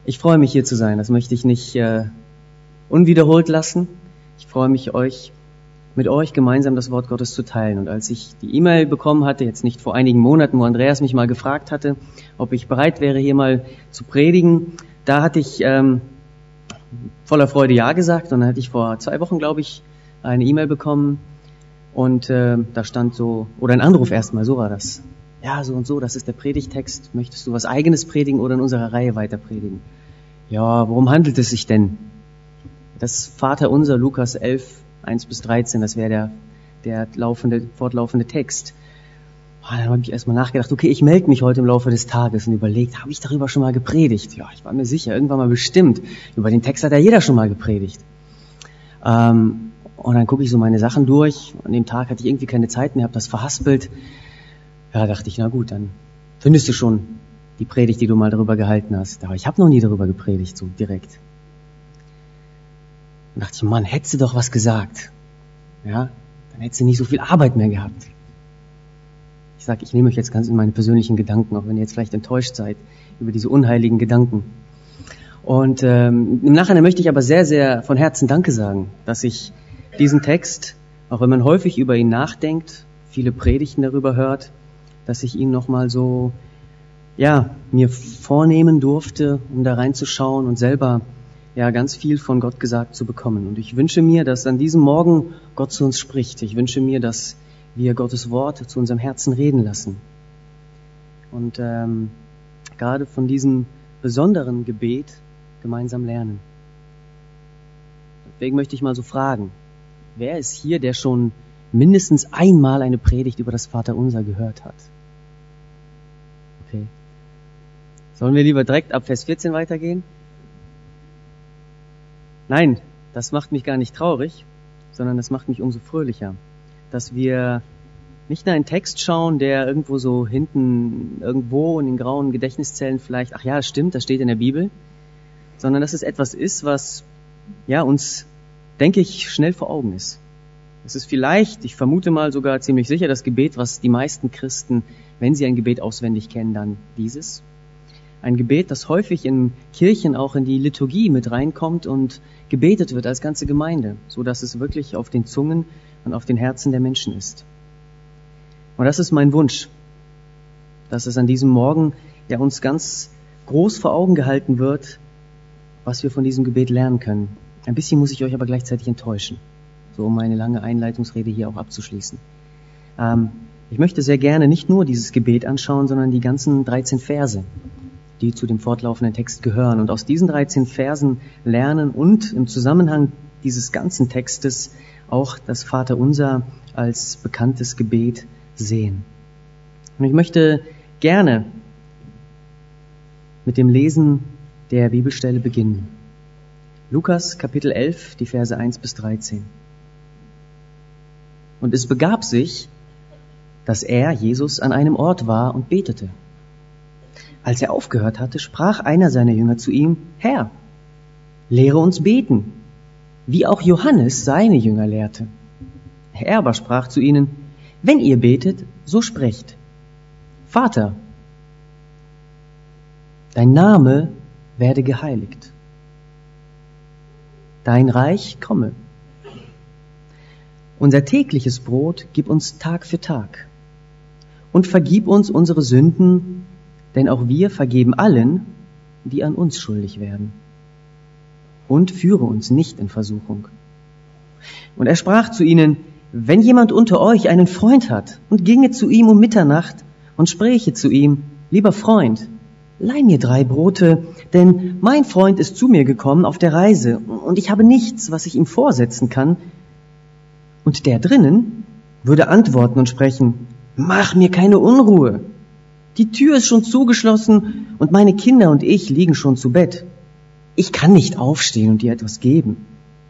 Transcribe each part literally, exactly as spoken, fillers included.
Ich freue mich, hier zu sein. Das möchte ich nicht äh, unwiederholt lassen. Ich freue mich, euch mit euch gemeinsam das Wort Gottes zu teilen. Und als ich die E-Mail bekommen hatte, jetzt nicht vor einigen Monaten, wo Andreas mich mal gefragt hatte, ob ich bereit wäre, hier mal zu predigen, da hatte ich ähm, voller Freude Ja gesagt. Und dann hatte ich vor zwei Wochen, glaube ich, eine E-Mail bekommen. Und äh, da stand so, oder ein Anruf erstmal, so war das. Ja, so und so, das ist der Predigtext. Möchtest du was Eigenes predigen oder in unserer Reihe weiter predigen? Ja, worum handelt es sich denn? Das Vaterunser, Lukas elf, eins bis dreizehn, das wäre der, der laufende, fortlaufende Text. Oh, dann habe ich erstmal nachgedacht, okay, ich melde mich heute im Laufe des Tages und überlegt, habe ich darüber schon mal gepredigt? Ja, ich war mir sicher, irgendwann mal bestimmt. Über den Text hat ja jeder schon mal gepredigt. Ähm, und dann gucke ich so meine Sachen durch. An dem Tag hatte ich irgendwie keine Zeit mehr, habe das verhaspelt. Ja, dachte ich, na gut, dann findest du schon die Predigt, die du mal darüber gehalten hast. Aber ich habe noch nie darüber gepredigt, so direkt. Dann dachte ich, Mann, hättest du doch was gesagt. Ja, dann hättest du nicht so viel Arbeit mehr gehabt. Ich sage, ich nehme euch jetzt ganz in meine persönlichen Gedanken, auch wenn ihr jetzt vielleicht enttäuscht seid über diese unheiligen Gedanken. Und ähm, im Nachhinein möchte ich aber sehr, sehr von Herzen Danke sagen, dass ich diesen Text, auch wenn man häufig über ihn nachdenkt, viele Predigten darüber hört, dass ich ihn nochmal so, ja, mir vornehmen durfte, um da reinzuschauen und selber, ja, ganz viel von Gott gesagt zu bekommen. Und ich wünsche mir, dass an diesem Morgen Gott zu uns spricht. Ich wünsche mir, dass wir Gottes Wort zu unserem Herzen reden lassen. Und ähm, gerade von diesem besonderen Gebet gemeinsam lernen. Deswegen möchte ich mal so fragen, wer ist hier, der schon mindestens einmal eine Predigt über das Vaterunser gehört hat? Okay. Sollen wir lieber direkt ab Vers vierzehn weitergehen? Nein, das macht mich gar nicht traurig, sondern das macht mich umso fröhlicher, dass wir nicht nur einen Text schauen, der irgendwo so hinten, irgendwo in den grauen Gedächtniszellen vielleicht, ach ja, stimmt, das steht in der Bibel, sondern dass es etwas ist, was, ja, uns, denke ich, schnell vor Augen ist. Es ist vielleicht, ich vermute mal sogar ziemlich sicher, das Gebet, was die meisten Christen, wenn sie ein Gebet auswendig kennen, dann dieses. Ein Gebet, das häufig in Kirchen auch in die Liturgie mit reinkommt und gebetet wird als ganze Gemeinde, so dass es wirklich auf den Zungen und auf den Herzen der Menschen ist. Und das ist mein Wunsch, dass es an diesem Morgen ja uns ganz groß vor Augen gehalten wird, was wir von diesem Gebet lernen können. Ein bisschen muss ich euch aber gleichzeitig enttäuschen, so um meine lange Einleitungsrede hier auch abzuschließen. Ähm, ich möchte sehr gerne nicht nur dieses Gebet anschauen, sondern die ganzen dreizehn Verse, die zu dem fortlaufenden Text gehören. Und aus diesen dreizehn Versen lernen und im Zusammenhang dieses ganzen Textes auch das Vaterunser als bekanntes Gebet sehen. Und ich möchte gerne mit dem Lesen der Bibelstelle beginnen. Lukas Kapitel elf, die Verse eins bis dreizehn. Und es begab sich, dass er, Jesus, an einem Ort war und betete. Als er aufgehört hatte, sprach einer seiner Jünger zu ihm, Herr, lehre uns beten, wie auch Johannes seine Jünger lehrte. Er aber sprach zu ihnen, wenn ihr betet, so sprecht, Vater, dein Name werde geheiligt, dein Reich komme. Unser tägliches Brot gib uns Tag für Tag und vergib uns unsere Sünden, denn auch wir vergeben allen, die an uns schuldig werden. Und führe uns nicht in Versuchung. Und er sprach zu ihnen, wenn jemand unter euch einen Freund hat und ginge zu ihm um Mitternacht und spräche zu ihm, lieber Freund, leih mir drei Brote, denn mein Freund ist zu mir gekommen auf der Reise und ich habe nichts, was ich ihm vorsetzen kann. Und der drinnen würde antworten und sprechen, mach mir keine Unruhe. Die Tür ist schon zugeschlossen und meine Kinder und ich liegen schon zu Bett. Ich kann nicht aufstehen und dir etwas geben.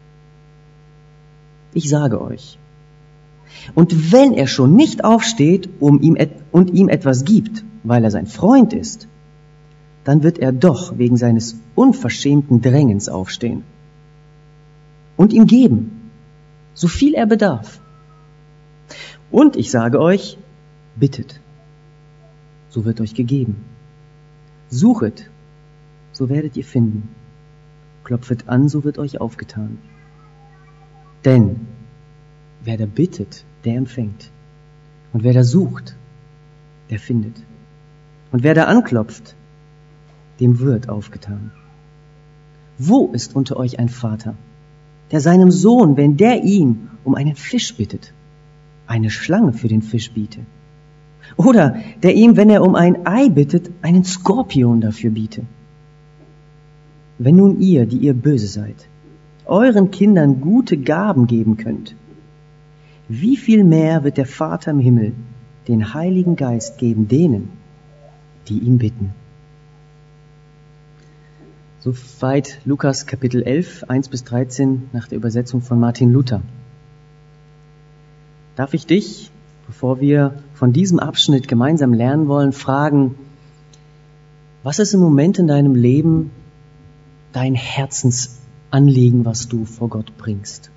Ich sage euch, und wenn er schon nicht aufsteht um ihm et- und ihm etwas gibt, weil er sein Freund ist, dann wird er doch wegen seines unverschämten Drängens aufstehen und ihm geben, so viel er bedarf. Und ich sage euch, bittet, so wird euch gegeben. Suchet, so werdet ihr finden. Klopfet an, so wird euch aufgetan. Denn wer da bittet, der empfängt. Und wer da sucht, der findet. Und wer da anklopft, dem wird aufgetan. Wo ist unter euch ein Vater, der seinem Sohn, wenn der ihn um einen Fisch bittet, eine Schlange für den Fisch biete? Oder der ihm, wenn er um ein Ei bittet, einen Skorpion dafür biete? Wenn nun ihr, die ihr böse seid, euren Kindern gute Gaben geben könnt, wie viel mehr wird der Vater im Himmel den Heiligen Geist geben denen, die ihn bitten? Soweit Lukas Kapitel elf, eins bis dreizehn nach der Übersetzung von Martin Luther. Darf ich dich, bevor wir von diesem Abschnitt gemeinsam lernen wollen, fragen, was ist im Moment in deinem Leben dein Herzensanliegen, was du vor Gott bringst?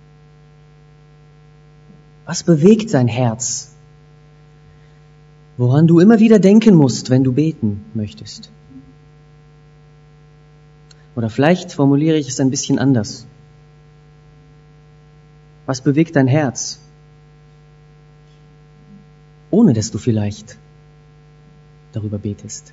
Was bewegt dein Herz, woran du immer wieder denken musst, wenn du beten möchtest? Oder vielleicht formuliere ich es ein bisschen anders. Was bewegt dein Herz, ohne dass du vielleicht darüber betest?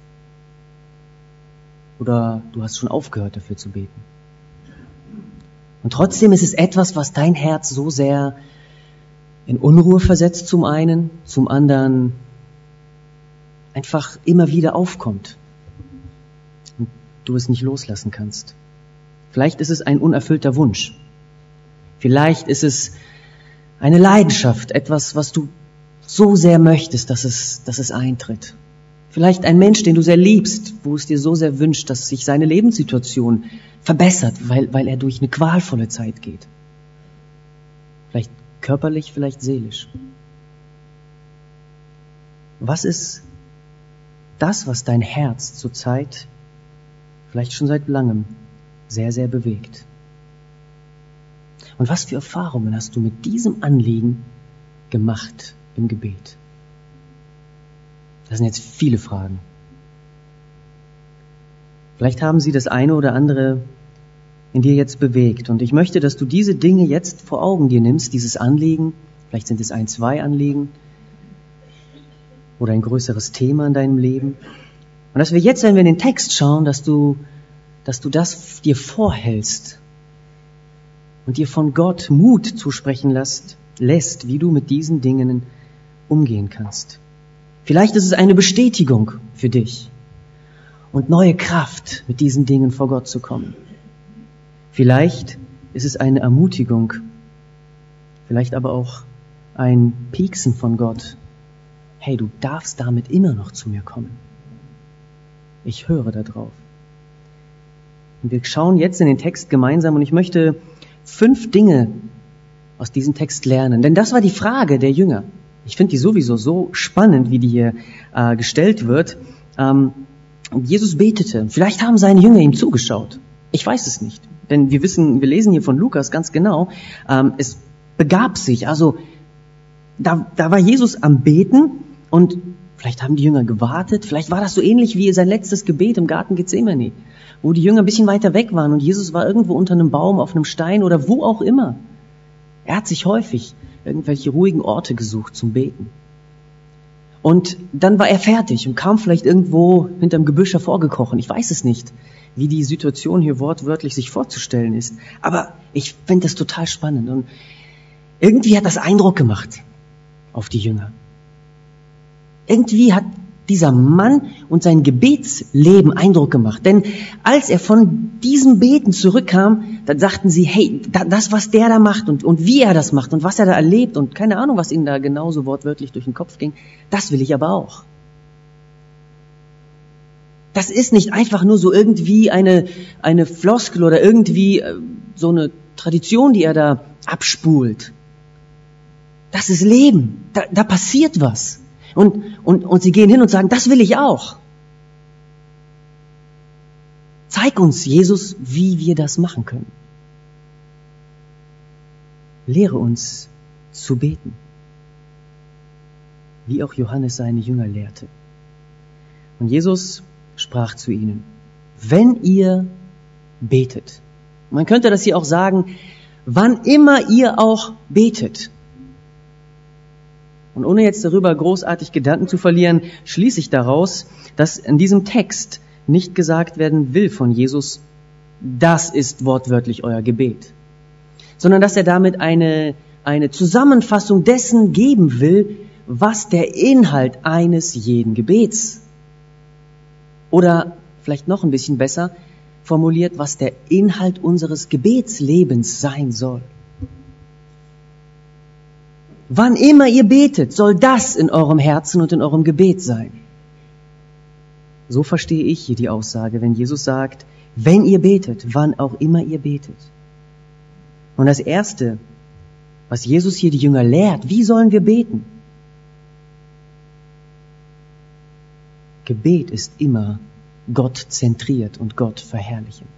Oder du hast schon aufgehört, dafür zu beten. Und trotzdem ist es etwas, was dein Herz so sehr in Unruhe versetzt zum einen, zum anderen einfach immer wieder aufkommt und du es nicht loslassen kannst. Vielleicht ist es ein unerfüllter Wunsch. Vielleicht ist es eine Leidenschaft, etwas, was du so sehr möchtest, dass es, dass es eintritt. Vielleicht ein Mensch, den du sehr liebst, wo es dir so sehr wünscht, dass sich seine Lebenssituation verbessert, weil, weil er durch eine qualvolle Zeit geht. Vielleicht körperlich, vielleicht seelisch. Was ist das, was dein Herz zurzeit, vielleicht schon seit langem, sehr, sehr bewegt? Und was für Erfahrungen hast du mit diesem Anliegen gemacht im Gebet? Das sind jetzt viele Fragen. Vielleicht haben sie das eine oder andere in dir jetzt bewegt. Und ich möchte, dass du diese Dinge jetzt vor Augen dir nimmst, dieses Anliegen. Vielleicht sind es ein, zwei Anliegen oder ein größeres Thema in deinem Leben. Und dass wir jetzt, wenn wir in den Text schauen, dass du, dass du das dir vorhältst und dir von Gott Mut zusprechen lässt, lässt, wie du mit diesen Dingen umgehen kannst. Vielleicht ist es eine Bestätigung für dich und neue Kraft, mit diesen Dingen vor Gott zu kommen. Vielleicht ist es eine Ermutigung, vielleicht aber auch ein Pieksen von Gott. Hey, du darfst damit immer noch zu mir kommen. Ich höre da drauf. Und wir schauen jetzt in den Text gemeinsam und ich möchte fünf Dinge aus diesem Text lernen. Denn das war die Frage der Jünger. Ich finde die sowieso so spannend, wie die hier äh, gestellt wird. Ähm, Jesus betete. Vielleicht haben seine Jünger ihm zugeschaut. Ich weiß es nicht. Denn wir wissen, wir lesen hier von Lukas ganz genau, ähm, es begab sich. Also da, da war Jesus am Beten und vielleicht haben die Jünger gewartet. Vielleicht war das so ähnlich wie sein letztes Gebet im Garten Gethsemane, wo die Jünger ein bisschen weiter weg waren und Jesus war irgendwo unter einem Baum, auf einem Stein oder wo auch immer. Er hat sich häufig irgendwelche ruhigen Orte gesucht zum Beten. Und dann war er fertig und kam vielleicht irgendwo hinterm Gebüsch hervorgekrochen. Ich weiß es nicht, wie die Situation hier wortwörtlich sich vorzustellen ist. Aber ich finde das total spannend. Und irgendwie hat das Eindruck gemacht auf die Jünger. Irgendwie hat dieser Mann und sein Gebetsleben Eindruck gemacht. Denn als er von diesem Beten zurückkam, dann sagten sie, hey, das, was der da macht und, und wie er das macht und was er da erlebt und keine Ahnung, was ihnen da genauso wortwörtlich durch den Kopf ging, das will ich aber auch. Das ist nicht einfach nur so irgendwie eine, eine Floskel oder irgendwie so eine Tradition, die er da abspult. Das ist Leben. Da, da passiert was. Und, und, und sie gehen hin und sagen, das will ich auch. Zeig uns, Jesus, wie wir das machen können. Lehre uns zu beten, wie auch Johannes seine Jünger lehrte. Und Jesus sprach zu ihnen, wenn ihr betet. Man könnte das hier auch sagen, wann immer ihr auch betet. Und ohne jetzt darüber großartig Gedanken zu verlieren, schließe ich daraus, dass in diesem Text nicht gesagt werden will von Jesus, das ist wortwörtlich euer Gebet, sondern dass er damit eine, eine Zusammenfassung dessen geben will, was der Inhalt eines jeden Gebets, oder vielleicht noch ein bisschen besser formuliert, was der Inhalt unseres Gebetslebens sein soll. Wann immer ihr betet, soll das in eurem Herzen und in eurem Gebet sein. So verstehe ich hier die Aussage, wenn Jesus sagt, wenn ihr betet, wann auch immer ihr betet. Und das Erste, was Jesus hier die Jünger lehrt, wie sollen wir beten? Gebet ist immer Gott zentriert und Gott verherrlichend.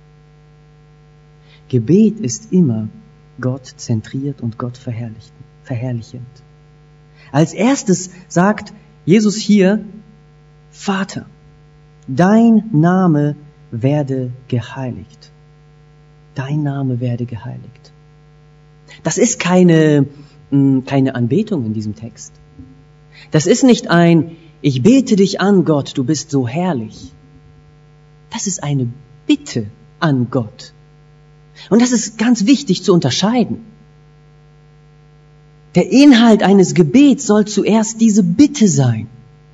Gebet ist immer Gott zentriert und Gott verherrlichend. Als erstes sagt Jesus hier, Vater, dein Name werde geheiligt. Dein Name werde geheiligt. Das ist keine, keine Anbetung in diesem Text. Das ist nicht ein, ich bete dich an, Gott, du bist so herrlich. Das ist eine Bitte an Gott. Und das ist ganz wichtig zu unterscheiden. Der Inhalt eines Gebets soll zuerst diese Bitte sein.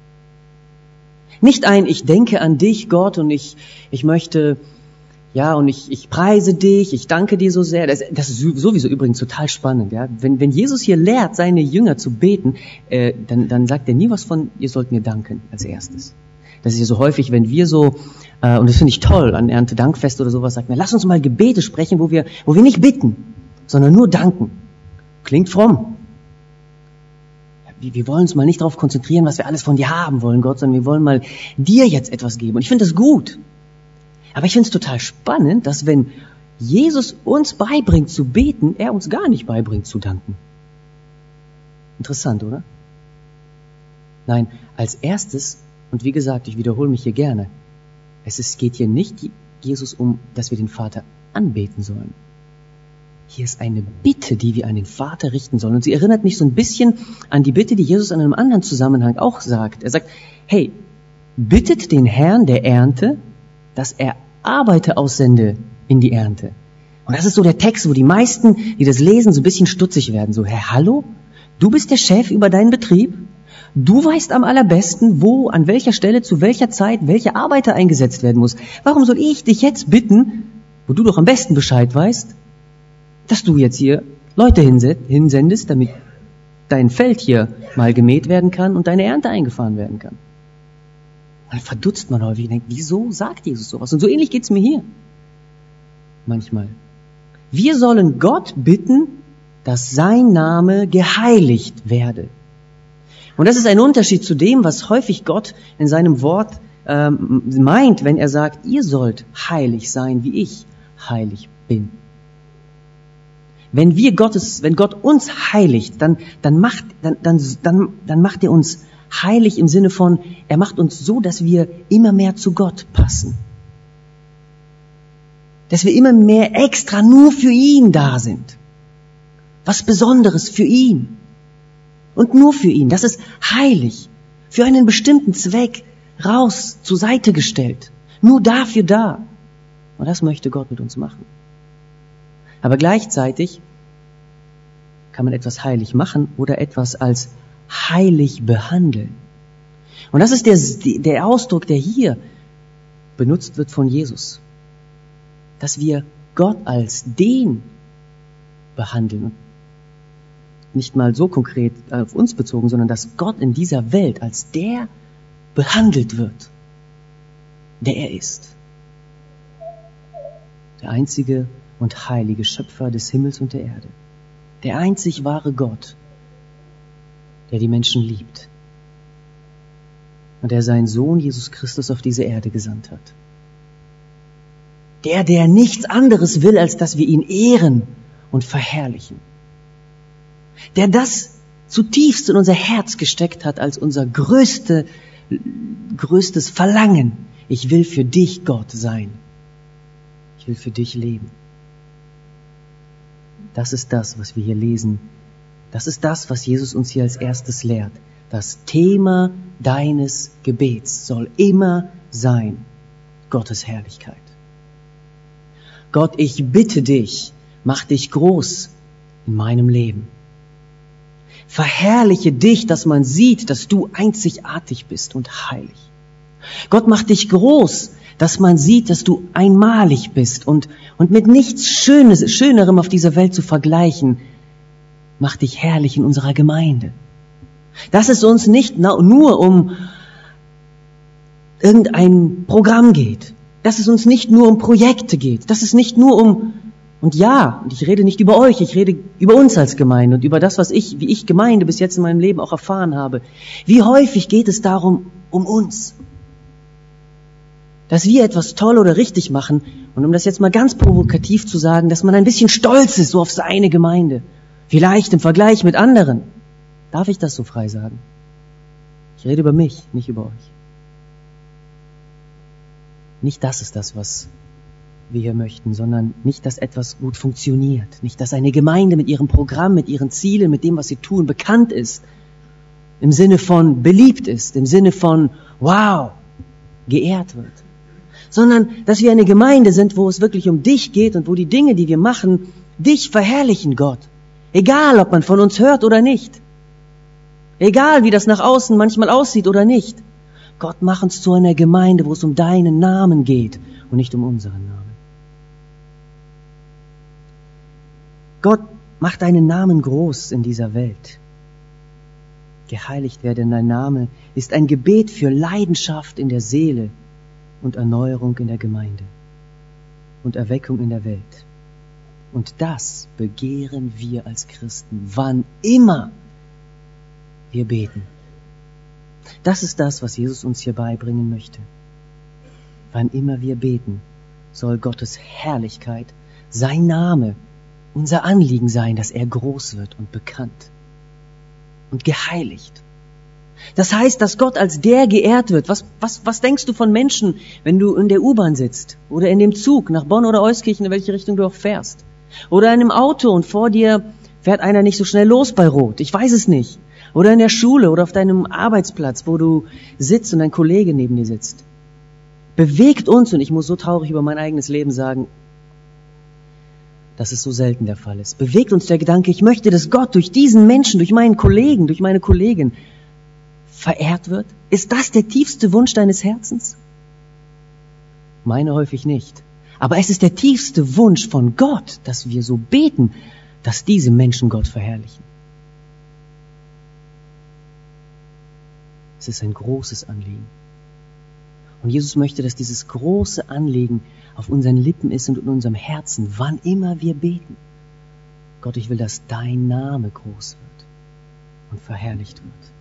Nicht ein, ich denke an dich, Gott, und ich, ich möchte, ja, und ich, ich preise dich, ich danke dir so sehr. Das, das ist sowieso übrigens total spannend, ja. Wenn, wenn Jesus hier lehrt, seine Jünger zu beten, äh, dann, dann sagt er nie was von, ihr sollt mir danken als erstes. Das ist ja so häufig, wenn wir so, äh, und das finde ich toll, an Erntedankfest oder sowas, sagt man, lass uns mal Gebete sprechen, wo wir, wo wir nicht bitten, sondern nur danken. Klingt fromm. Wir, wir wollen uns mal nicht darauf konzentrieren, was wir alles von dir haben wollen, Gott, sondern wir wollen mal dir jetzt etwas geben. Und ich finde das gut. Aber ich finde es total spannend, dass wenn Jesus uns beibringt zu beten, er uns gar nicht beibringt zu danken. Interessant, oder? Nein, als erstes, und wie gesagt, ich wiederhole mich hier gerne, es ist, geht hier nicht Jesus um, dass wir den Vater anbeten sollen. Hier ist eine Bitte, die wir an den Vater richten sollen. Und sie erinnert mich so ein bisschen an die Bitte, die Jesus in einem anderen Zusammenhang auch sagt. Er sagt, hey, bittet den Herrn der Ernte, dass er Arbeiter aussende in die Ernte. Und das ist so der Text, wo die meisten, die das lesen, so ein bisschen stutzig werden. So, Herr, hallo? Du bist der Chef über deinen Betrieb? Du weißt am allerbesten, wo, an welcher Stelle, zu welcher Zeit, welcher Arbeiter eingesetzt werden muss. Warum soll ich dich jetzt bitten, wo du doch am besten Bescheid weißt, dass du jetzt hier Leute hinsendest, damit dein Feld hier mal gemäht werden kann und deine Ernte eingefahren werden kann? Dann verdutzt man häufig und denkt, wieso sagt Jesus sowas? Und so ähnlich geht's mir hier. Manchmal. Wir sollen Gott bitten, dass sein Name geheiligt werde. Und das ist ein Unterschied zu dem, was häufig Gott in seinem Wort ähm, meint, wenn er sagt, ihr sollt heilig sein, wie ich heilig bin. Wenn wir Gottes, wenn Gott uns heiligt, dann, dann macht, dann, dann, dann, dann macht er uns heilig im Sinne von, er macht uns so, dass wir immer mehr zu Gott passen. Dass wir immer mehr extra nur für ihn da sind. Was Besonderes für ihn. Und nur für ihn. Das ist heilig. Für einen bestimmten Zweck raus, zur Seite gestellt. Nur dafür da. Und das möchte Gott mit uns machen. Aber gleichzeitig kann man etwas heilig machen oder etwas als heilig behandeln. Und das ist der, der Ausdruck, der hier benutzt wird von Jesus. Dass wir Gott als den behandeln. Und nicht mal so konkret auf uns bezogen, sondern dass Gott in dieser Welt als der behandelt wird, der er ist. Der einzige und heilige Schöpfer des Himmels und der Erde. Der einzig wahre Gott, der die Menschen liebt. Und der seinen Sohn Jesus Christus auf diese Erde gesandt hat. Der, der nichts anderes will, als dass wir ihn ehren und verherrlichen. Der das zutiefst in unser Herz gesteckt hat als unser größte, größtes Verlangen, Ich will für dich Gott sein. Ich will für dich leben. Das ist das, was wir hier lesen. Das ist das, was Jesus uns hier als erstes lehrt. Das Thema deines Gebets soll immer sein Gottes Herrlichkeit. Gott, ich bitte dich, mach dich groß in meinem Leben. Verherrliche dich, dass man sieht, dass du einzigartig bist und heilig. Gott, mach dich groß, dass man sieht, dass du einmalig bist und, und mit nichts Schönes, Schönerem auf dieser Welt zu vergleichen. Mach dich herrlich in unserer Gemeinde. Dass es uns nicht nur um irgendein Programm geht. Dass es uns nicht nur um Projekte geht. Dass es nicht nur um, und ja, und ich rede nicht über euch, ich rede über uns als Gemeinde und über das, was ich, wie ich Gemeinde bis jetzt in meinem Leben auch erfahren habe. Wie häufig geht es darum, um uns? Dass wir etwas toll oder richtig machen, und um das jetzt mal ganz provokativ zu sagen, dass man ein bisschen stolz ist so auf seine Gemeinde. Vielleicht im Vergleich mit anderen. Darf ich das so frei sagen? Ich rede über mich, nicht über euch. Nicht das ist das, was wir hier möchten, sondern nicht, dass etwas gut funktioniert. Nicht, dass eine Gemeinde mit ihrem Programm, mit ihren Zielen, mit dem, was sie tun, bekannt ist. Im Sinne von beliebt ist, im Sinne von wow, geehrt wird. Sondern, dass wir eine Gemeinde sind, wo es wirklich um dich geht und wo die Dinge, die wir machen, dich verherrlichen, Gott. Egal, ob man von uns hört oder nicht. Egal, wie das nach außen manchmal aussieht oder nicht. Gott, mach uns zu einer Gemeinde, wo es um deinen Namen geht und nicht um unseren Namen. Gott, mach deinen Namen groß in dieser Welt. Geheiligt werde dein Name ist ein Gebet für Leidenschaft in der Seele und Erneuerung in der Gemeinde und Erweckung in der Welt. Und das begehren wir als Christen, wann immer wir beten. Das ist das, was Jesus uns hier beibringen möchte. Wann immer wir beten, soll Gottes Herrlichkeit, sein Name, unser Anliegen sein, dass er groß wird und bekannt und geheiligt. Das heißt, dass Gott als der geehrt wird. Was, was, was denkst du von Menschen, wenn du in der U-Bahn sitzt oder in dem Zug nach Bonn oder Euskirchen, in welche Richtung du auch fährst? Oder in einem Auto und vor dir fährt einer nicht so schnell los bei Rot. Ich weiß es nicht. Oder in der Schule oder auf deinem Arbeitsplatz, wo du sitzt und ein Kollege neben dir sitzt. Bewegt uns, und ich muss so traurig über mein eigenes Leben sagen, dass es so selten der Fall ist. Bewegt uns der Gedanke, ich möchte, dass Gott durch diesen Menschen, durch meinen Kollegen, durch meine Kollegin verehrt wird? Ist das der tiefste Wunsch deines Herzens? Meine häufig nicht. Aber es ist der tiefste Wunsch von Gott, dass wir so beten, dass diese Menschen Gott verherrlichen. Es ist ein großes Anliegen. Und Jesus möchte, dass dieses große Anliegen auf unseren Lippen ist und in unserem Herzen, wann immer wir beten. Gott, ich will, dass dein Name groß wird und verherrlicht wird.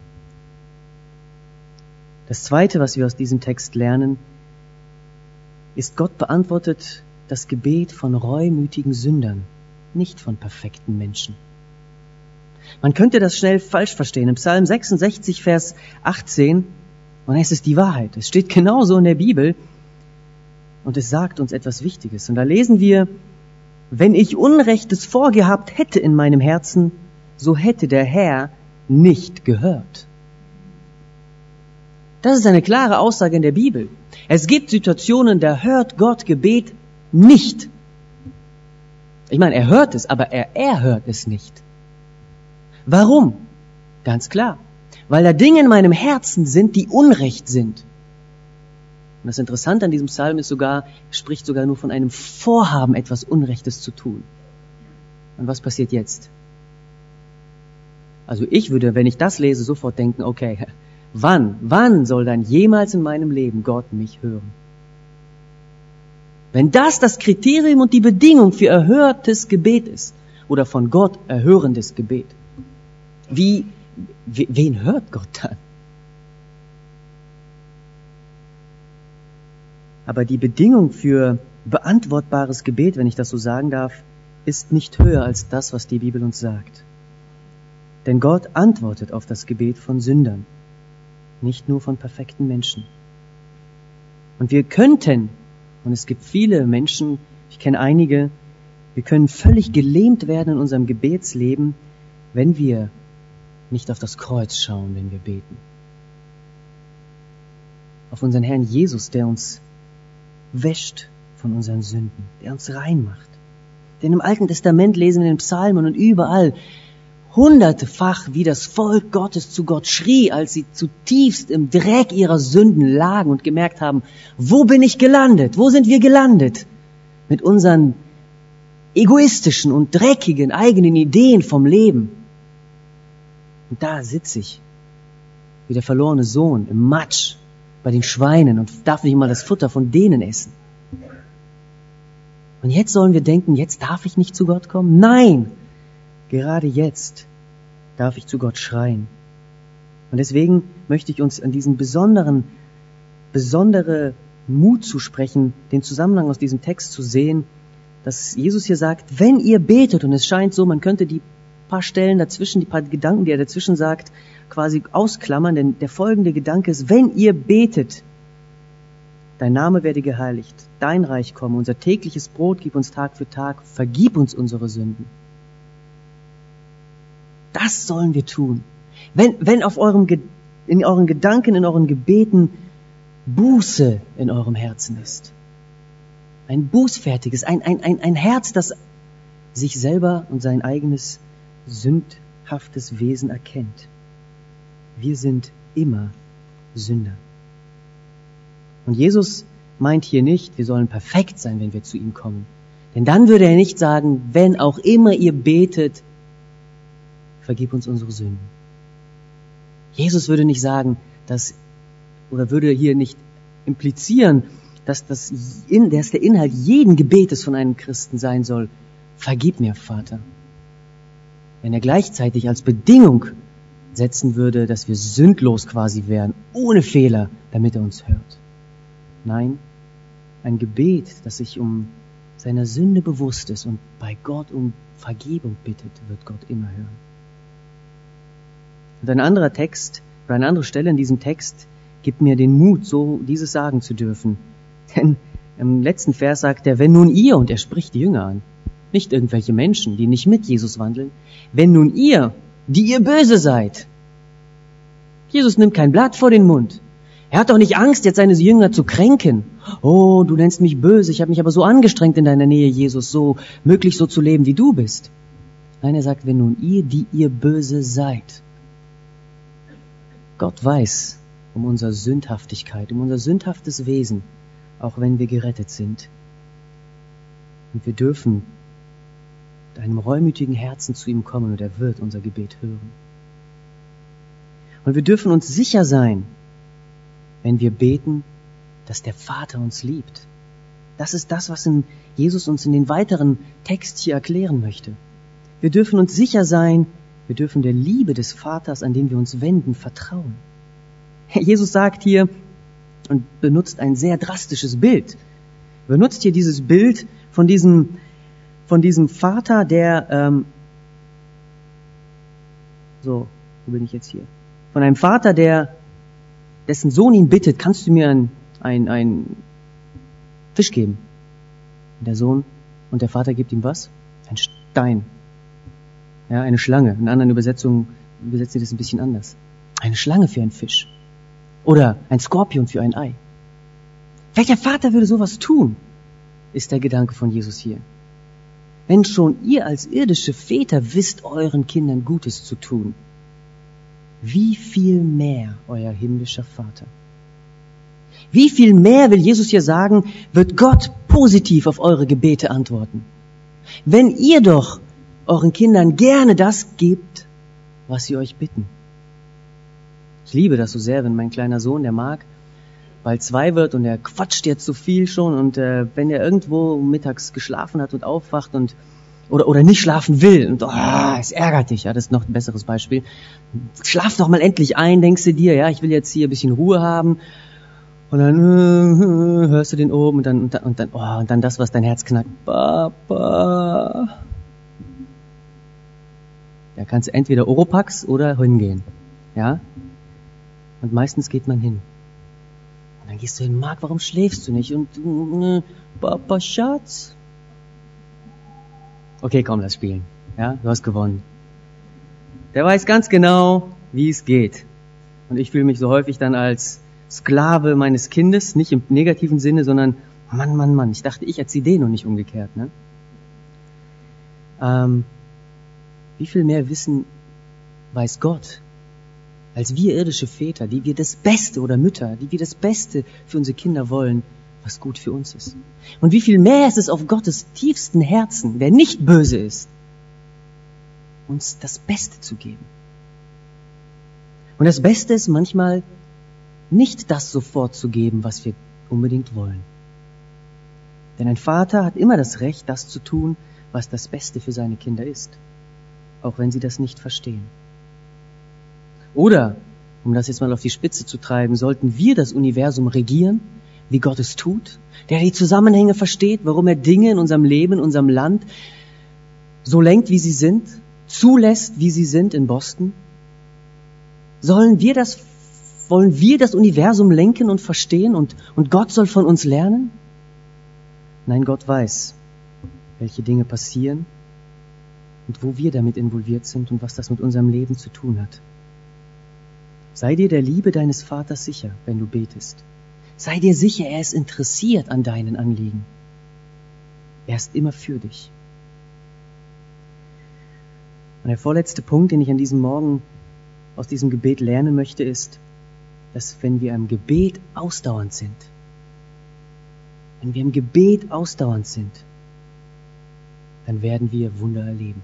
Das Zweite, was wir aus diesem Text lernen, ist, Gott beantwortet das Gebet von reumütigen Sündern, nicht von perfekten Menschen. Man könnte das schnell falsch verstehen. Im Psalm sechsundsechzig, Vers achtzehn, und es ist die Wahrheit. Es steht genauso in der Bibel und es sagt uns etwas Wichtiges. Und da lesen wir, wenn ich Unrechtes vorgehabt hätte in meinem Herzen, so hätte der Herr nicht gehört. Das ist eine klare Aussage in der Bibel. Es gibt Situationen, da hört Gott Gebet nicht. Ich meine, er hört es, aber er erhört es nicht. Warum? Ganz klar. Weil da Dinge in meinem Herzen sind, die Unrecht sind. Und das Interessante an diesem Psalm ist sogar, er spricht sogar nur von einem Vorhaben, etwas Unrechtes zu tun. Und was passiert jetzt? Also ich würde, wenn ich das lese, sofort denken, okay, wann, wann soll dann jemals in meinem Leben Gott mich hören? Wenn das das Kriterium und die Bedingung für erhörtes Gebet ist, oder von Gott erhörendes Gebet, wie, wen hört Gott dann? Aber die Bedingung für beantwortbares Gebet, wenn ich das so sagen darf, ist nicht höher als das, was die Bibel uns sagt. Denn Gott antwortet auf das Gebet von Sündern, nicht nur von perfekten Menschen. Und wir könnten, und es gibt viele Menschen, ich kenne einige, wir können völlig gelähmt werden in unserem Gebetsleben, wenn wir nicht auf das Kreuz schauen, wenn wir beten. Auf unseren Herrn Jesus, der uns wäscht von unseren Sünden, der uns rein macht. Denn im Alten Testament lesen wir in den Psalmen und überall hundertefach, wie das Volk Gottes zu Gott schrie, als sie zutiefst im Dreck ihrer Sünden lagen und gemerkt haben, wo bin ich gelandet? Wo sind wir gelandet? Mit unseren egoistischen und dreckigen eigenen Ideen vom Leben. Und da sitze ich, wie der verlorene Sohn, im Matsch, bei den Schweinen und darf nicht mal das Futter von denen essen. Und jetzt sollen wir denken, jetzt darf ich nicht zu Gott kommen? Nein! Gerade jetzt darf ich zu Gott schreien. Und deswegen möchte ich uns an diesen besonderen, besondere Mut zusprechen, den Zusammenhang aus diesem Text zu sehen, dass Jesus hier sagt, wenn ihr betet, und es scheint so, man könnte die paar Stellen dazwischen, die paar Gedanken, die er dazwischen sagt, quasi ausklammern, denn der folgende Gedanke ist, wenn ihr betet, dein Name werde geheiligt, dein Reich komme, unser tägliches Brot gib uns Tag für Tag, vergib uns unsere Sünden. Das sollen wir tun. Wenn, wenn auf eurem, in euren Gedanken, in euren Gebeten Buße in eurem Herzen ist. Ein bußfertiges, ein, ein, ein, ein Herz, das sich selber und sein eigenes sündhaftes Wesen erkennt. Wir sind immer Sünder. Und Jesus meint hier nicht, wir sollen perfekt sein, wenn wir zu ihm kommen. Denn dann würde er nicht sagen, wenn auch immer ihr betet, vergib uns unsere Sünden. Jesus würde nicht sagen, dass, oder würde hier nicht implizieren, dass, das, dass der Inhalt jeden Gebetes von einem Christen sein soll, vergib mir, Vater. Wenn er gleichzeitig als Bedingung setzen würde, dass wir sündlos quasi wären, ohne Fehler, damit er uns hört. Nein, ein Gebet, das sich um seiner Sünde bewusst ist und bei Gott um Vergebung bittet, wird Gott immer hören. Und ein anderer Text, oder eine andere Stelle in diesem Text, gibt mir den Mut, so dieses sagen zu dürfen. Denn im letzten Vers sagt er, wenn nun ihr, und er spricht die Jünger an, nicht irgendwelche Menschen, die nicht mit Jesus wandeln, wenn nun ihr, die ihr böse seid. Jesus nimmt kein Blatt vor den Mund. Er hat doch nicht Angst, jetzt seine Jünger zu kränken. Oh, du nennst mich böse, ich habe mich aber so angestrengt in deiner Nähe, Jesus, so möglich so zu leben, wie du bist. Nein, er sagt, wenn nun ihr, die ihr böse seid. Gott weiß um unsere Sündhaftigkeit, um unser sündhaftes Wesen, auch wenn wir gerettet sind. Und wir dürfen mit einem reumütigen Herzen zu ihm kommen und er wird unser Gebet hören. Und wir dürfen uns sicher sein, wenn wir beten, dass der Vater uns liebt. Das ist das, was in Jesus uns in den weiteren Text hier erklären möchte. Wir dürfen uns sicher sein, wir dürfen der Liebe des Vaters, an den wir uns wenden, vertrauen. Jesus sagt hier und benutzt ein sehr drastisches Bild. Er benutzt hier dieses Bild von diesem, von diesem Vater, der, ähm, so, wo bin ich jetzt hier? Von einem Vater, der, dessen Sohn ihn bittet, kannst du mir ein, ein, ein Fisch geben? Und der Sohn und der Vater gibt ihm was? Ein Stein. Ja, eine Schlange. In anderen Übersetzungen übersetzt sie das ein bisschen anders. Eine Schlange für einen Fisch. Oder ein Skorpion für ein Ei. Welcher Vater würde sowas tun? Ist der Gedanke von Jesus hier. Wenn schon ihr als irdische Väter wisst, euren Kindern Gutes zu tun, wie viel mehr euer himmlischer Vater? Wie viel mehr, will Jesus hier sagen, wird Gott positiv auf eure Gebete antworten? Wenn ihr doch euren Kindern gerne das gebt, was sie euch bitten. Ich liebe das so sehr, wenn mein kleiner Sohn, der mag, bald zwei wird und er quatscht jetzt so viel schon und äh, wenn er irgendwo mittags geschlafen hat und aufwacht und oder oder nicht schlafen will und oh, es ärgert dich, ja, das ist noch ein besseres Beispiel. Schlaf doch mal endlich ein, denkst du dir, ja, ich will jetzt hier ein bisschen Ruhe haben. Und dann äh, hörst du den oben und dann und dann und dann, oh, und dann das, was dein Herz knackt. Papa. Da kannst du entweder Oropax oder hingehen. Ja? Und meistens geht man hin. Und dann gehst du hin, Marc, warum schläfst du nicht? Und äh, Papa, Schatz. Okay, komm, lass spielen. Ja, du hast gewonnen. Der weiß ganz genau, wie es geht. Und ich fühle mich so häufig dann als Sklave meines Kindes, nicht im negativen Sinne, sondern Mann, Mann, Mann. Ich dachte, ich erziehe den und nicht umgekehrt. Ne? Ähm, wie viel mehr Wissen weiß Gott, als wir irdische Väter, die wir das Beste oder Mütter, die wir das Beste für unsere Kinder wollen, was gut für uns ist. Und wie viel mehr ist es auf Gottes tiefsten Herzen, der nicht böse ist, uns das Beste zu geben. Und das Beste ist manchmal nicht das sofort zu geben, was wir unbedingt wollen. Denn ein Vater hat immer das Recht, das zu tun, was das Beste für seine Kinder ist, auch wenn sie das nicht verstehen. Oder, um das jetzt mal auf die Spitze zu treiben, sollten wir das Universum regieren, wie Gott es tut, der die Zusammenhänge versteht, warum er Dinge in unserem Leben, in unserem Land so lenkt, wie sie sind, zulässt, wie sie sind in Boston? Sollen wir das, wollen wir das Universum lenken und verstehen und, und Gott soll von uns lernen? Nein, Gott weiß, welche Dinge passieren und wo wir damit involviert sind und was das mit unserem Leben zu tun hat. Sei dir der Liebe deines Vaters sicher, wenn du betest. Sei dir sicher, er ist interessiert an deinen Anliegen. Er ist immer für dich. Und der vorletzte Punkt, den ich an diesem Morgen aus diesem Gebet lernen möchte, ist, dass wenn wir im Gebet ausdauernd sind, wenn wir im Gebet ausdauernd sind, dann werden wir Wunder erleben.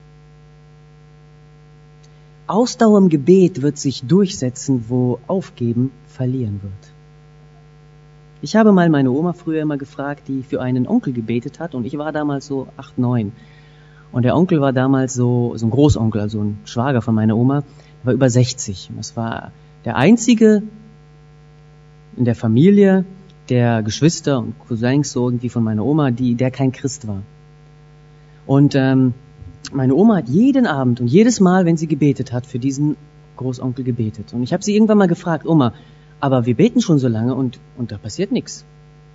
Ausdauer im Gebet wird sich durchsetzen, wo Aufgeben verlieren wird. Ich habe mal meine Oma früher immer gefragt, die für einen Onkel gebetet hat, und ich war damals so acht, neun. Und der Onkel war damals so, so ein Großonkel, also ein Schwager von meiner Oma, der war über sechzig. Und das war der einzige in der Familie der Geschwister und Cousins so irgendwie von meiner Oma, die, der kein Christ war. Und ähm, meine Oma hat jeden Abend und jedes Mal, wenn sie gebetet hat, für diesen Großonkel gebetet. Und ich habe sie irgendwann mal gefragt, Oma, aber wir beten schon so lange und, und da passiert nichts.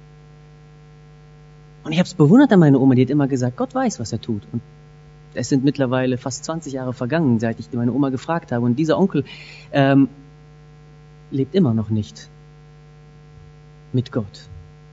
Und ich habe es bewundert an meine Oma, die hat immer gesagt, Gott weiß, was er tut. Und es sind mittlerweile fast zwanzig Jahre vergangen, seit ich meine Oma gefragt habe. Und dieser Onkel ähm, lebt immer noch nicht mit Gott.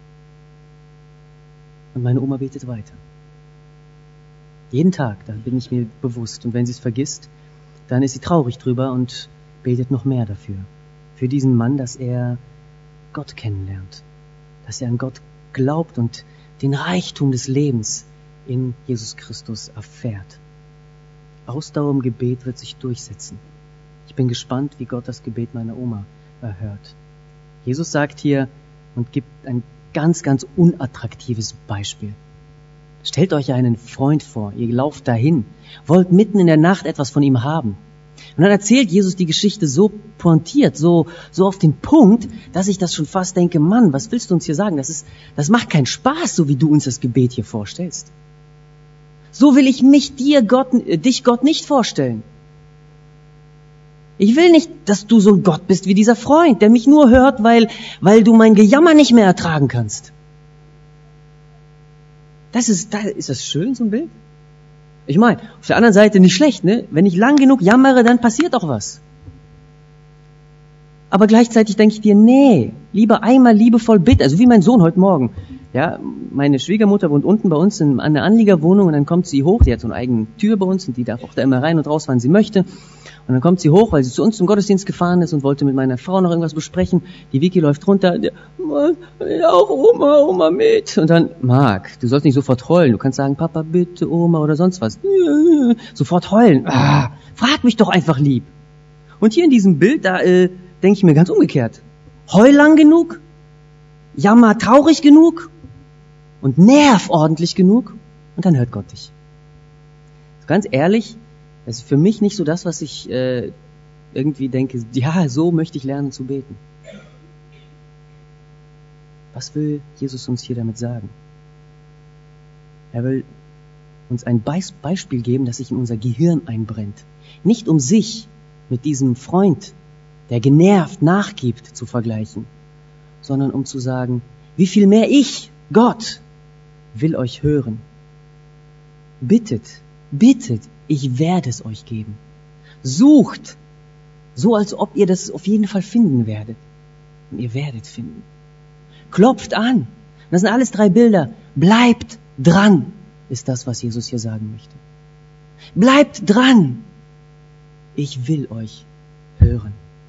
Und meine Oma betet weiter. Jeden Tag, da bin ich mir bewusst. Und wenn sie es vergisst, dann ist sie traurig drüber und betet noch mehr dafür. Für diesen Mann, dass er Gott kennenlernt. Dass er an Gott glaubt und den Reichtum des Lebens in Jesus Christus erfährt. Ausdauer im Gebet wird sich durchsetzen. Ich bin gespannt, wie Gott das Gebet meiner Oma erhört. Jesus sagt hier und gibt ein ganz, ganz unattraktives Beispiel. Stellt euch einen Freund vor, ihr lauft dahin, wollt mitten in der Nacht etwas von ihm haben. Und dann erzählt Jesus die Geschichte so pointiert, so, so auf den Punkt, dass ich das schon fast denke, Mann, was willst du uns hier sagen? Das ist, das macht keinen Spaß, so wie du uns das Gebet hier vorstellst. So will ich mich dir, Gott, dich Gott nicht vorstellen. Ich will nicht, dass du so ein Gott bist wie dieser Freund, der mich nur hört, weil, weil du mein Gejammer nicht mehr ertragen kannst. Das ist, das, ist das schön, so ein Bild? Ich meine, auf der anderen Seite nicht schlecht, ne? Wenn ich lang genug jammere, dann passiert auch was. Aber gleichzeitig denke ich dir, nee, lieber einmal liebevoll bitten, also wie mein Sohn heute Morgen. Ja, meine Schwiegermutter wohnt unten bei uns in einer Anliegerwohnung und dann kommt sie hoch, die hat so eine eigene Tür bei uns und die darf auch da immer rein und raus, wann sie möchte. Und dann kommt sie hoch, weil sie zu uns zum Gottesdienst gefahren ist und wollte mit meiner Frau noch irgendwas besprechen. Die Vicky läuft runter, ja, auch Oma, Oma mit. Und dann, Marc, du sollst nicht sofort heulen. Du kannst sagen, Papa, bitte, Oma oder sonst was. Sofort heulen. Ah, frag mich doch einfach lieb. Und hier in diesem Bild, da äh, denke ich mir ganz umgekehrt. Heul lang genug, jammer traurig genug und nerv ordentlich genug und dann hört Gott dich. Ganz ehrlich, das ist für mich nicht so das, was ich äh, irgendwie denke, ja, so möchte ich lernen zu beten. Was will Jesus uns hier damit sagen? Er will uns ein Be- Beispiel geben, das sich in unser Gehirn einbrennt. Nicht um sich mit diesem Freund, der genervt nachgibt, zu vergleichen, sondern um zu sagen, wie viel mehr ich, Gott, will euch hören. Bittet, bittet, ich werde es euch geben. Sucht, so als ob ihr das auf jeden Fall finden werdet. Und ihr werdet finden. Klopft an. Das sind alles drei Bilder. Bleibt dran, ist das, was Jesus hier sagen möchte. Bleibt dran. Ich will euch hören.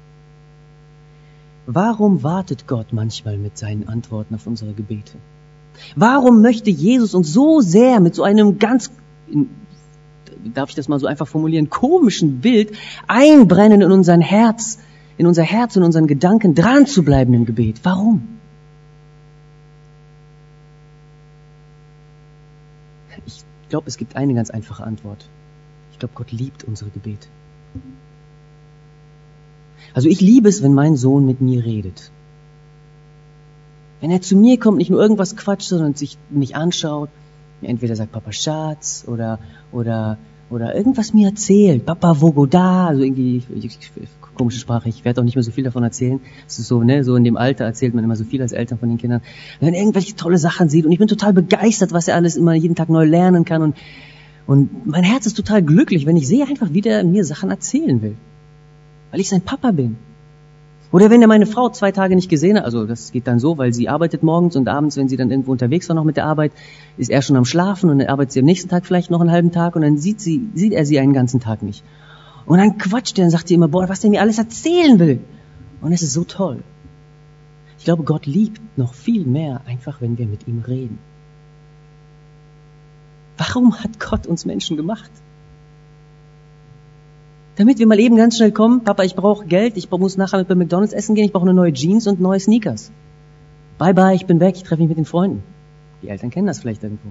Warum wartet Gott manchmal mit seinen Antworten auf unsere Gebete? Warum möchte Jesus uns so sehr mit so einem ganz, darf ich das mal so einfach formulieren, komischen Bild einbrennen in unser Herz, in unser Herz und unseren Gedanken, dran zu bleiben im Gebet? Warum? Ich glaube, es gibt eine ganz einfache Antwort. Ich glaube, Gott liebt unsere Gebete. Also ich liebe es, wenn mein Sohn mit mir redet. Wenn er zu mir kommt, nicht nur irgendwas quatscht, sondern sich mich anschaut, mir entweder sagt Papa Schatz oder oder oder irgendwas mir erzählt, Papa Vogoda, also irgendwie komische Sprache, ich werde auch nicht mehr so viel davon erzählen. Es ist so, ne, so in dem Alter erzählt man immer so viel als Eltern von den Kindern. Wenn er irgendwelche tolle Sachen sieht und ich bin total begeistert, was er alles immer jeden Tag neu lernen kann und und mein Herz ist total glücklich, wenn ich sehe einfach, wie der mir Sachen erzählen will. Weil ich sein Papa bin. Oder wenn er meine Frau zwei Tage nicht gesehen hat, also das geht dann so, weil sie arbeitet morgens und abends, wenn sie dann irgendwo unterwegs war noch mit der Arbeit, ist er schon am Schlafen und dann arbeitet sie am nächsten Tag vielleicht noch einen halben Tag und dann sieht sie, sieht er sie einen ganzen Tag nicht. Und dann quatscht er und sagt sie immer, boah, was der mir alles erzählen will. Und es ist so toll. Ich glaube, Gott liebt noch viel mehr einfach, wenn wir mit ihm reden. Warum hat Gott uns Menschen gemacht? Damit wir mal eben ganz schnell kommen, Papa, ich brauche Geld, ich muss nachher mit bei McDonald's essen gehen, ich brauche eine neue Jeans und neue Sneakers. Bye bye, ich bin weg, ich treffe mich mit den Freunden. Die Eltern kennen das vielleicht irgendwo.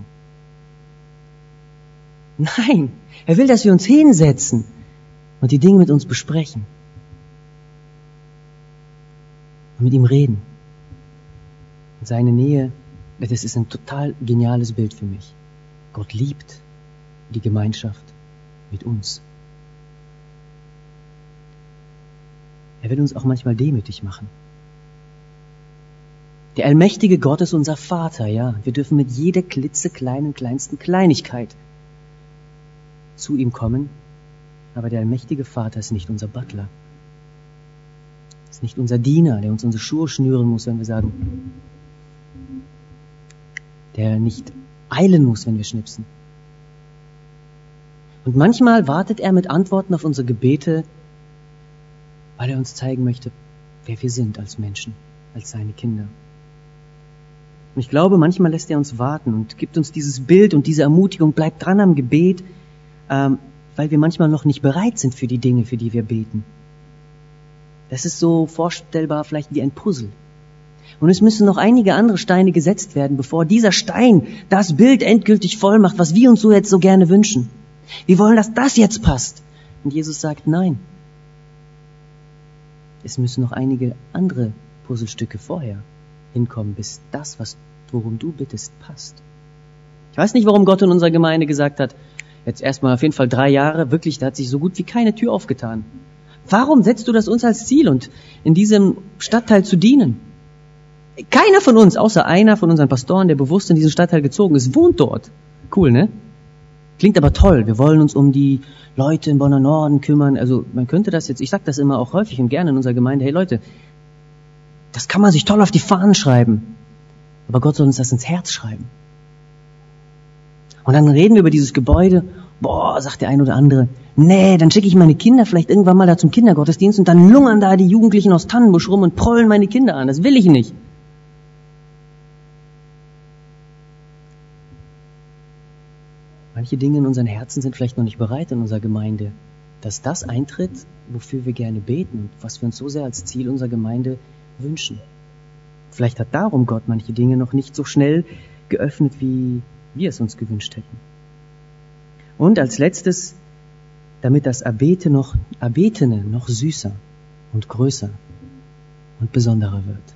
Nein, er will, dass wir uns hinsetzen und die Dinge mit uns besprechen. Und mit ihm reden. Und seine Nähe, das ist ein total geniales Bild für mich. Gott liebt die Gemeinschaft mit uns. Er will uns auch manchmal demütig machen. Der allmächtige Gott ist unser Vater, ja. Wir dürfen mit jeder klitzekleinen, kleinsten Kleinigkeit zu ihm kommen. Aber der allmächtige Vater ist nicht unser Butler. Ist nicht unser Diener, der uns unsere Schuhe schnüren muss, wenn wir sagen. Der nicht eilen muss, wenn wir schnipsen. Und manchmal wartet er mit Antworten auf unsere Gebete, weil er uns zeigen möchte, wer wir sind als Menschen, als seine Kinder. Und ich glaube, manchmal lässt er uns warten und gibt uns dieses Bild und diese Ermutigung, bleibt dran am Gebet, ähm, weil wir manchmal noch nicht bereit sind für die Dinge, für die wir beten. Das ist so vorstellbar vielleicht wie ein Puzzle. Und es müssen noch einige andere Steine gesetzt werden, bevor dieser Stein das Bild endgültig voll macht, was wir uns so jetzt so gerne wünschen. Wir wollen, dass das jetzt passt. Und Jesus sagt, nein. Es müssen noch einige andere Puzzlestücke vorher hinkommen, bis das, was, worum du bittest, passt. Ich weiß nicht, warum Gott in unserer Gemeinde gesagt hat, jetzt erstmal auf jeden Fall drei Jahre, wirklich, da hat sich so gut wie keine Tür aufgetan. Warum setzt du das uns als Ziel und in diesem Stadtteil zu dienen? Keiner von uns, außer einer von unseren Pastoren, der bewusst in diesen Stadtteil gezogen ist, wohnt dort. Cool, ne? Klingt aber toll. Wir wollen uns um die Leute im Bonner Norden kümmern. Also man könnte das jetzt, ich sage das immer auch häufig und gerne in unserer Gemeinde, hey Leute, das kann man sich toll auf die Fahnen schreiben. Aber Gott soll uns das ins Herz schreiben. Und dann reden wir über dieses Gebäude. Boah, sagt der ein oder andere, nee, dann schicke ich meine Kinder vielleicht irgendwann mal da zum Kindergottesdienst und dann lungern da die Jugendlichen aus Tannenbusch rum und prollen meine Kinder an. Das will ich nicht. Manche Dinge in unseren Herzen sind vielleicht noch nicht bereit in unserer Gemeinde, dass das eintritt, wofür wir gerne beten und was wir uns so sehr als Ziel unserer Gemeinde wünschen. Vielleicht hat darum Gott manche Dinge noch nicht so schnell geöffnet, wie wir es uns gewünscht hätten. Und als letztes, damit das Erbete noch, Erbetene noch süßer und größer und besonderer wird.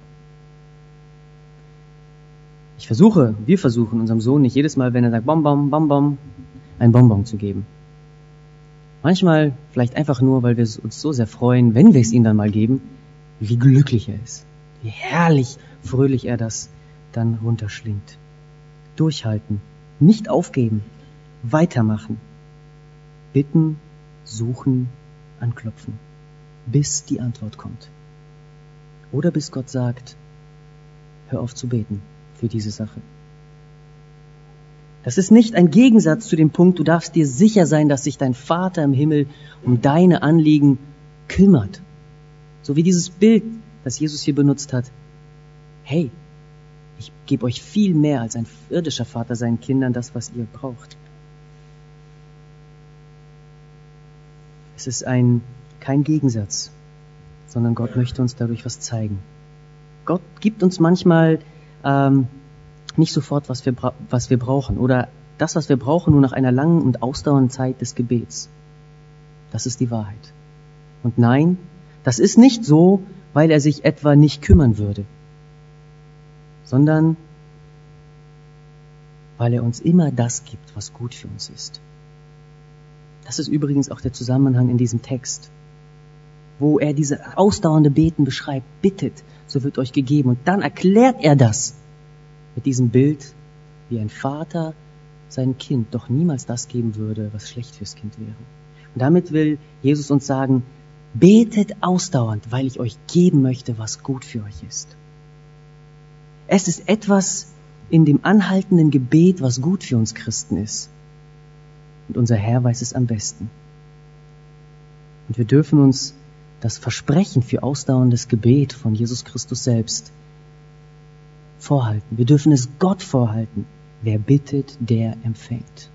Ich versuche, wir versuchen unserem Sohn nicht jedes Mal, wenn er sagt Bonbon, Bonbon, ein Bonbon zu geben. Manchmal vielleicht einfach nur, weil wir uns so sehr freuen, wenn wir es ihm dann mal geben, wie glücklich er ist. Wie herrlich, fröhlich er das dann runterschlingt. Durchhalten, nicht aufgeben, weitermachen, bitten, suchen, anklopfen, bis die Antwort kommt. Oder bis Gott sagt, hör auf zu beten für diese Sache. Das ist nicht ein Gegensatz zu dem Punkt, du darfst dir sicher sein, dass sich dein Vater im Himmel um deine Anliegen kümmert. So wie dieses Bild, das Jesus hier benutzt hat. Hey, ich gebe euch viel mehr als ein irdischer Vater seinen Kindern das, was ihr braucht. Es ist ein, kein Gegensatz, sondern Gott möchte uns dadurch was zeigen. Gott gibt uns manchmal ähm, nicht sofort, was wir, bra- was wir brauchen. Oder das, was wir brauchen, nur nach einer langen und ausdauernden Zeit des Gebets. Das ist die Wahrheit. Und nein, das ist nicht so, weil er sich etwa nicht kümmern würde, sondern weil er uns immer das gibt, was gut für uns ist. Das ist übrigens auch der Zusammenhang in diesem Text, wo er diese ausdauernde Beten beschreibt. Bittet, so wird euch gegeben. Und dann erklärt er das mit diesem Bild, wie ein Vater seinem Kind doch niemals das geben würde, was schlecht fürs Kind wäre. Und damit will Jesus uns sagen, betet ausdauernd, weil ich euch geben möchte, was gut für euch ist. Es ist etwas in dem anhaltenden Gebet, was gut für uns Christen ist. Und unser Herr weiß es am besten. Und wir dürfen uns das Versprechen für ausdauerndes Gebet von Jesus Christus selbst vorhalten. Wir dürfen es Gott vorhalten. Wer bittet, der empfängt.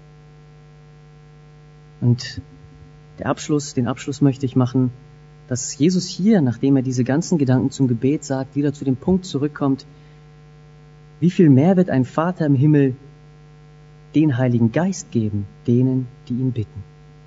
Und der Abschluss, den Abschluss möchte ich machen, dass Jesus hier, nachdem er diese ganzen Gedanken zum Gebet sagt, wieder zu dem Punkt zurückkommt, wie viel mehr wird ein Vater im Himmel den Heiligen Geist geben, denen, die ihn bitten.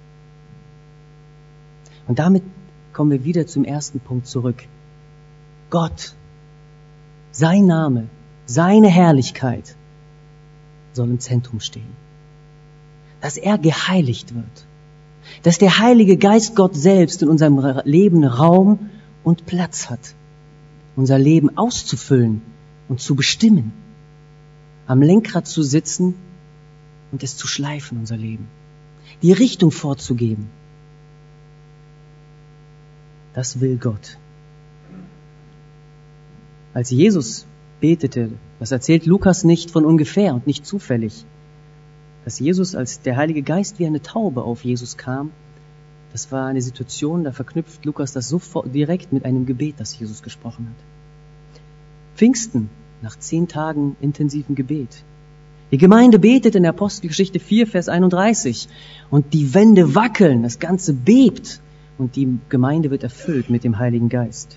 Und damit kommen wir wieder zum ersten Punkt zurück. Gott, sein Name, seine Herrlichkeit soll im Zentrum stehen. Dass er geheiligt wird. Dass der Heilige Geist Gott selbst in unserem Leben Raum und Platz hat. Unser Leben auszufüllen und zu bestimmen. Am Lenkrad zu sitzen und es zu schleifen, unser Leben. Die Richtung vorzugeben. Das will Gott. Als Jesus betete, das erzählt Lukas nicht von ungefähr und nicht zufällig, dass Jesus, als der Heilige Geist wie eine Taube auf Jesus kam, das war eine Situation, da verknüpft Lukas das sofort direkt mit einem Gebet, das Jesus gesprochen hat. Pfingsten, nach zehn Tagen intensiven Gebet. Die Gemeinde betet in der Apostelgeschichte vier, Vers einunddreißig und die Wände wackeln, das Ganze bebt und die Gemeinde wird erfüllt mit dem Heiligen Geist.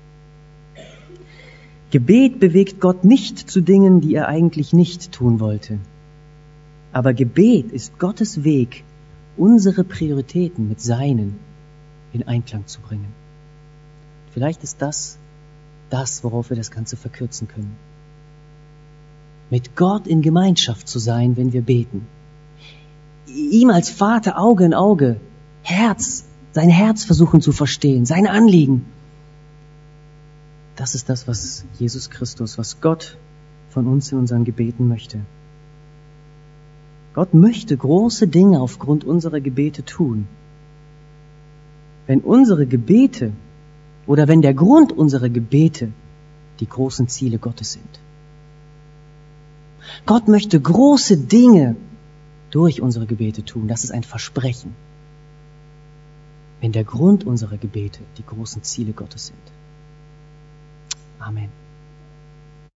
Gebet bewegt Gott nicht zu Dingen, die er eigentlich nicht tun wollte. Aber Gebet ist Gottes Weg, unsere Prioritäten mit seinen in Einklang zu bringen. Vielleicht ist das das, worauf wir das Ganze verkürzen können. Mit Gott in Gemeinschaft zu sein, wenn wir beten. Ihm als Vater Auge in Auge, Herz, sein Herz versuchen zu verstehen, seine Anliegen. Das ist das, was Jesus Christus, was Gott von uns in unseren Gebeten möchte. Gott möchte große Dinge aufgrund unserer Gebete tun. Wenn unsere Gebete oder wenn der Grund unserer Gebete die großen Ziele Gottes sind. Gott möchte große Dinge durch unsere Gebete tun. Das ist ein Versprechen. Wenn der Grund unserer Gebete die großen Ziele Gottes sind. Amen.